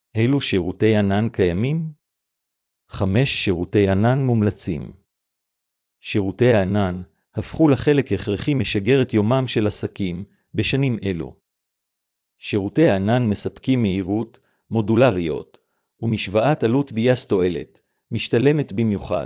אילו שירותי ענן קיימים? 5 שירותי ענן מומלצים. שירותי הענן הפכו לחלק הכרחי משגרת יומם של עסקים בשנים אלו. שירותי הענן מספקים מהירות, מודולריות, ומשוואת עלות ביאס תועלת, משתלמת במיוחד.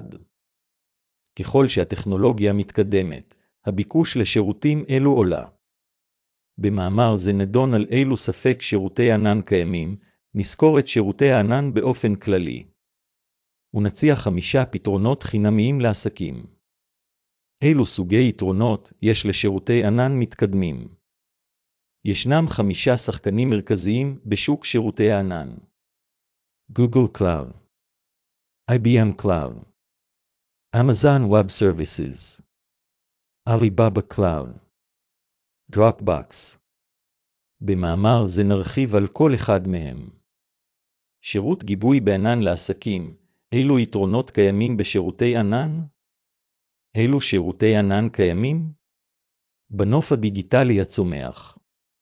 ככל שהטכנולוגיה מתקדמת, הביקוש לשירותים אלו עולה. במאמר זה נדון על אילו ספק שירותי ענן קיימים, נזכור את שירותי הענן באופן כללי. ונציע 5 פתרונות חינמיים לעסקים. אילו סוגי יתרונות יש לשירותי ענן מתקדמים? ישנם 5 שחקנים מרכזיים בשוק שירותי הענן. Google Cloud, IBM Cloud, Amazon Web Services, Alibaba Cloud, Dropbox. במאמר זה נרחיב על כל אחד מהם. שירות גיבוי בענן לעסקים, אילו יתרונות קיימים בשירותי ענן? אילו שירותי ענן קיימים? בנוף הדיגיטלי הצומח.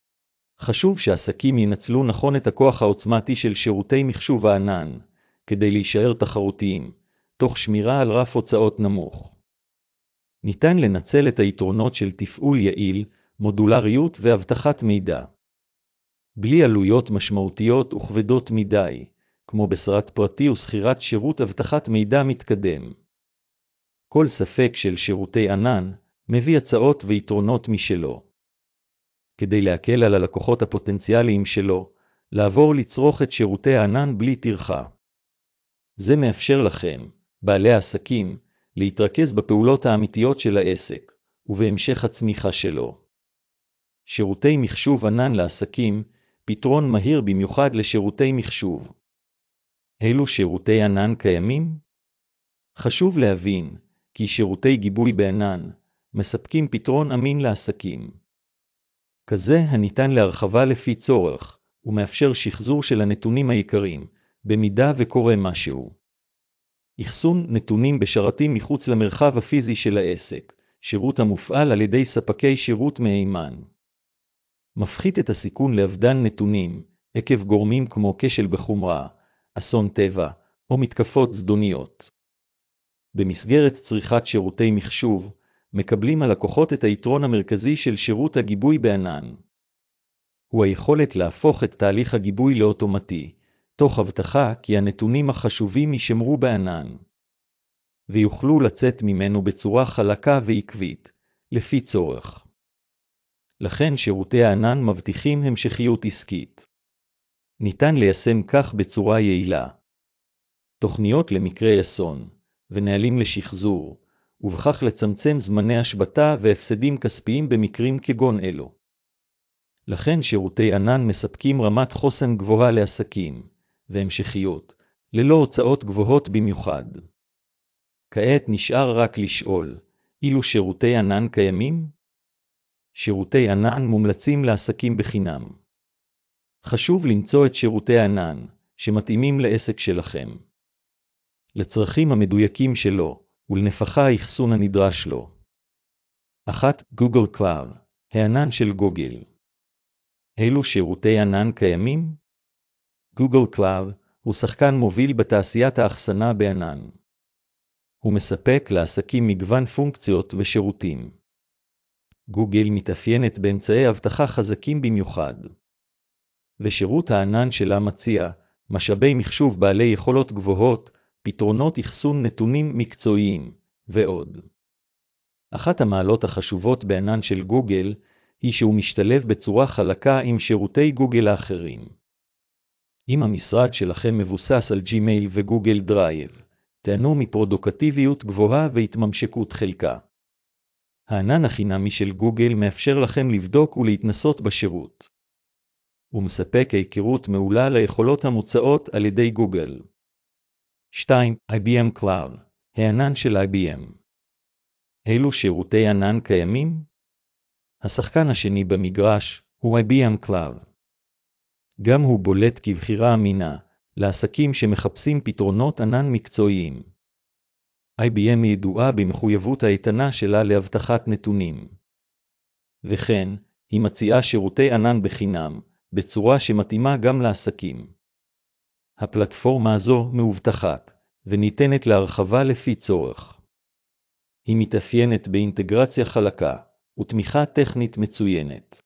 חשוב שעסקים ינצלו נכון את הכוח העוצמתי של שירותי מחשוב הענן, כדי להישאר תחרותיים, תוך שמירה על רף הוצאות נמוך. ניתן לנצל את היתרונות של תפעול יעיל, מודולריות ואבטחת מידע. בלי עלויות משמעותיות וכבדות מדי, כמו בסרט פרטי וסחירת שירות אבטחת מידע מתקדם. כל ספק של שירותי ענן מביא הצעות ויתרונות משלו. כדי להקל על הלקוחות הפוטנציאליים שלו, לעבור לצרוך את שירותי הענן בלי טרחה. זה מאפשר לכם, בעלי העסקים, להתרכז בפעולות האמיתיות של העסק, ובהמשך הצמיחה שלו. שירותי מחשוב ענן לעסקים, פתרון מהיר במיוחד לשירותי מחשוב. אילו שירותי ענן קיימים? חשוב להבין, כי שירותי גיבוי בענן, מספקים פתרון אמין לעסקים. כזה הניתן להרחבה לפי צורך, ומאפשר שחזור של הנתונים העיקריים, במידה וקורה משהו. אחסון נתונים בשרתים מחוץ למרחב הפיזי של העסק, שירות המופעל על ידי ספקי שירות מהימן. מפחית את הסיכון לאבדן נתונים, עקב גורמים כמו כשל בחומרה, אסון טבע, או מתקפות זדוניות. במסגרת צריכת שירותי מחשוב, מקבלים הלקוחות את היתרון המרכזי של שירות הגיבוי בענן. הוא היכולת להפוך את תהליך הגיבוי לאוטומטי, תוך הבטחה כי הנתונים החשובים יישמרו בענן. ויוכלו לצאת ממנו בצורה חלקה ועקבית, לפי צורך. לכן שירותי הענן מבטיחים המשכיות עסקית. ניתן ליישם כך בצורה יעילה. תוכניות למקרה אסון, ונהלים לשחזור, ובכך לצמצם זמני השבתה והפסדים כספיים במקרים כגון אלו. לכן שירותי ענן מספקים רמת חוסן גבוהה לעסקים, והמשכיות, ללא הוצאות גבוהות במיוחד. כעת נשאר רק לשאול, אילו שירותי ענן קיימים? שירותי ענן מומלצים לעסקים בחינם. חשוב למצוא את שירותי הענן, שמתאימים לעסק שלכם. לצרכים המדויקים שלו, ולנפחה האחסון הנדרש לו. 1. גוגל קלאוד, הענן של גוגל. אילו שירותי ענן קיימים? גוגל קלאוד הוא שחקן מוביל בתעשיית האחסנה בענן. הוא מספק לעסקים מגוון פונקציות ושירותים. גוגל מתאפיינת באמצעי אבטחה חזקים במיוחד. ושירות הענן שלה מציע משאבי מחשוב בעלי יכולות גבוהות, פתרונות אחסון נתונים מקצועיים, ועוד. אחת המעלות החשובות בענן של גוגל, היא שהוא משתלב בצורה חלקה עם שירותי גוגל האחרים. אם המשרד שלכם מבוסס על ג'ימייל וגוגל דרייב, תהנו מפרודוקטיביות גבוהה והתממשקות חלקה. הענן החינמי של גוגל מאפשר לכם לבדוק ולהתנסות בשירות. הוא מספק היכרות מעולה ליכולות המוצעות על ידי גוגל. 2. IBM Cloud, הענן של IBM. אילו שירותי ענן קיימים? השחקן השני במגרש הוא IBM Cloud. גם הוא בולט כבחירה אמינה לעסקים שמחפשים פתרונות ענן מקצועיים. IBM ידועה במחויבות האיתנה שלה להבטחת נתונים. וכן, היא מציעה שירותי ענן בחינם, בצורה שמתאימה גם לעסקים. הפלטפורמה הזו מאובטחת, וניתנת להרחבה לפי צורך. היא מתאפיינת באינטגרציה חלקה, ותמיכה טכנית מצוינת.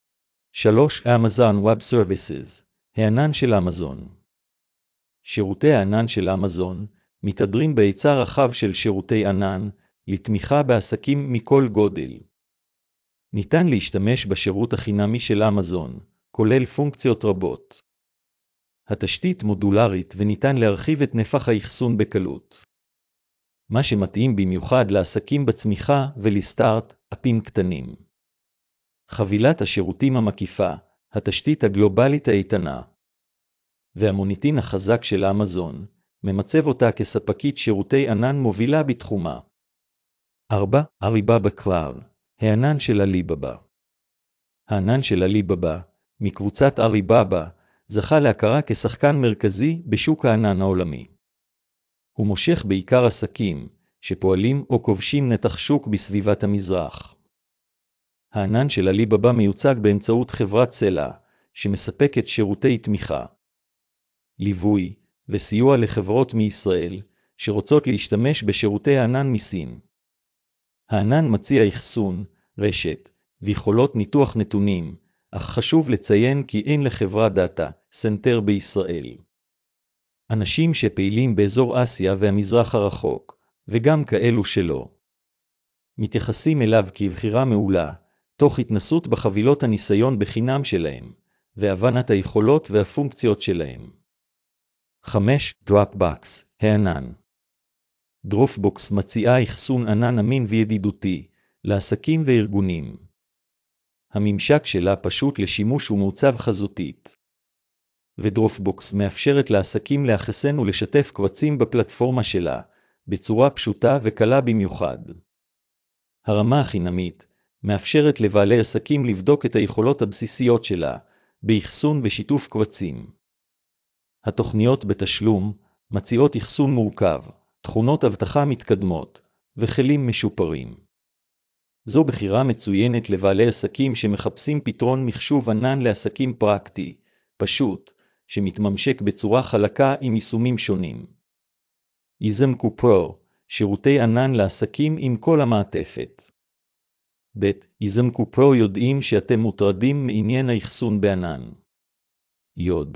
3. Amazon Web Services, הענן של אמזון. שירותי הענן של אמזון מתהדרים בהיצע רחב של שירותי ענן לתמיכה בעסקים מכל גודל. ניתן להשתמש בשירות החינמי של אמזון, כולל פונקציות רבות. התשתית מודולרית וניתן להרחיב את נפח האחסון בקלות. מה שמתאים במיוחד לעסקים בצמיחה ולסטארט-אפים קטנים. חבילת השירותים המקיפה, התשתית הגלובלית האיתנה. והמוניטין החזק של אמזון, ממצב אותה כספקית שירותי ענן מובילה בתחומה. 4. עליבאבא קלאוד, הענן של עליבאבא. הענן של עליבאבא, מקבוצת עליבאבא, זכה להכרה כשחקן מרכזי בשוק הענן העולמי. הוא מושך בעיקר עסקים, שפועלים או כובשים נתח שוק בסביבת המזרח. הענן של עליבאבא מיוצג באמצעות חברת סלע, שמספקת שירותי תמיכה, ליווי וסיוע לחברות מישראל, שרוצות להשתמש בשירותי הענן מסין. הענן מציע אחסון, רשת, ויכולות ניתוח נתונים, אך חשוב לציין כי אין לחברה דאטה סנטר בישראל. אנשים שפעילים באזור אסיה והמזרח הרחוק, וגם כאלו שלא, מתייחסים אליו כבחירה מעולה, תוך התנסות בחבילות הניסיון בחינם שלהם, והבנת היכולות והפונקציות שלהם. 5. Dropbox, הענן. דרופבוקס מציעה אחסון ענן אמין וידידותי, לעסקים וארגונים. הממשק שלה פשוט לשימוש ומעוצב חזותית. ודרופבוקס מאפשרת לעסקים לאחסן ולשתף קבצים בפלטפורמה שלה, בצורה פשוטה וקלה במיוחד. הרמה החינמית מאפשרת לבעלי עסקים לבדוק את היכולות הבסיסיות שלה, באחסון ושיתוף קבצים. התוכניות בתשלום מציעות אחסון מורכב, תכונות אבטחה מתקדמות, וכלים משופרים. זו בחירה מצוינת לבעלי עסקים שמחפשים פתרון מחשוב ענן לעסקים פרקטי, פשוט, שמתממשק בצורה חלקה עם יישומים שונים. יזמקו פרו, שירותי ענן לעסקים עם כל המעטפת. ב. יזמקו פרו יודעים שאתם מוטרדים מעניין האחסון בענן. יוד.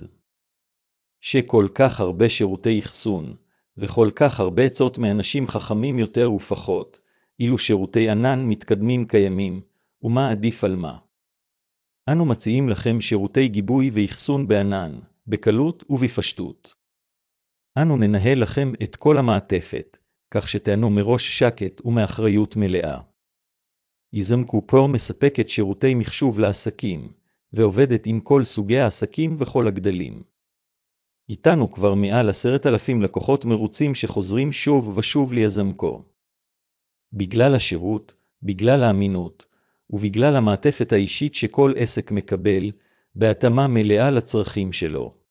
שכל כך הרבה שירותי אחסון, וכל כך הרבה עצות מאנשים חכמים יותר ופחות, אילו שירותי ענן מתקדמים קיימים, ומה עדיף על מה. אנו מציעים לכם שירותי גיבוי ואחסון בענן, בקלות ובפשטות. אנו ננהל לכם את כל המעטפת, כך שתענו מראש שקט ומאחריות מלאה. יזמקו פרו מספקת שירותי מחשוב לעסקים, ועובדת עם כל סוגי העסקים וכל הגדלים. איתנו כבר מעל 10,000 לקוחות מרוצים שחוזרים שוב ושוב ליזמקו. בגלל השירות, בגלל האמינות, ובגלל המעטפת האישית שכל עסק מקבל, בהתאמה מלאה לצרכים שלו.